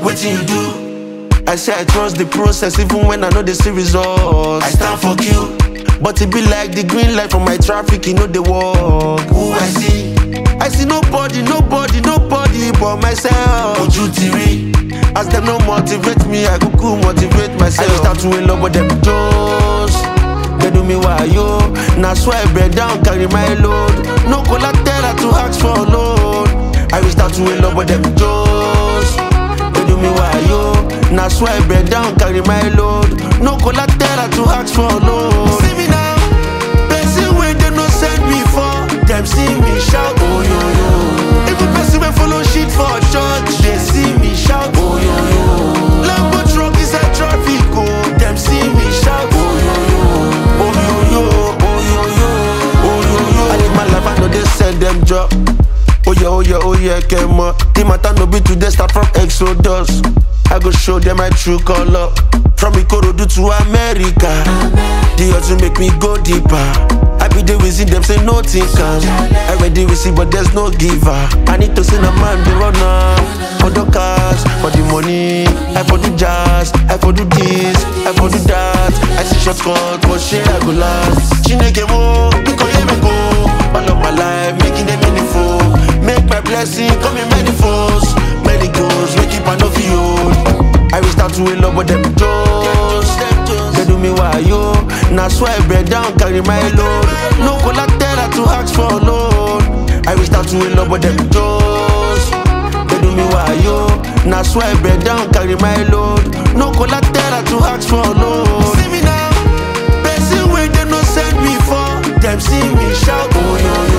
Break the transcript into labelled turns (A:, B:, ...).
A: what you do? I say I trust the process even when I know they see results. I stand for you, but it be like the green light from my traffic, you know they walk. Who I see nobody but myself. Ojutiri, as them no motivate me, I go motivate myself. I start to in love with them toes. They do me why yo. Now swear bread down, carry my load. No collateral to ask for a loan. I will start to in love with them toes. They do me why yo. Now swear bread down, carry my load. No collateral to ask for a loan. See me now, person where they no send me for. Them see me shout, oh yo yo. Even person when follow shit for church, they see me shout, oh yo yo. Lambo truck is a traffic, oh. Them see me shout, oh yo yo. Oh yo yo, oh yo yo, oh yo yo. I live my life, I know they send them drop. Oh yeah, came up. The matter no be today, start from Exodus. I go show them my true color. From Ikorodu to America. The odds will make me go deeper. I be there with them, say nothing come. I ready receive, but there's no giver. I need to send a man the runner. For the cars, for the money. I for the jazz, I for do this, I for do that. I see shortcut, but shit I go last. Chineke mo, because you me go. All of my life, making them meaningful. Make my blessing come in many folds. Many goals, make it pan of you. I will start to in love with them toes. They do me why yo. Now swear bread down, carry my load. No collateral to ask for a loan. I will start to in love with them toes. They do me why yo. Now swear bread down, carry my load. No collateral to ask for a loan. See me now, person where they no send me for. Them see me shout, oh yo.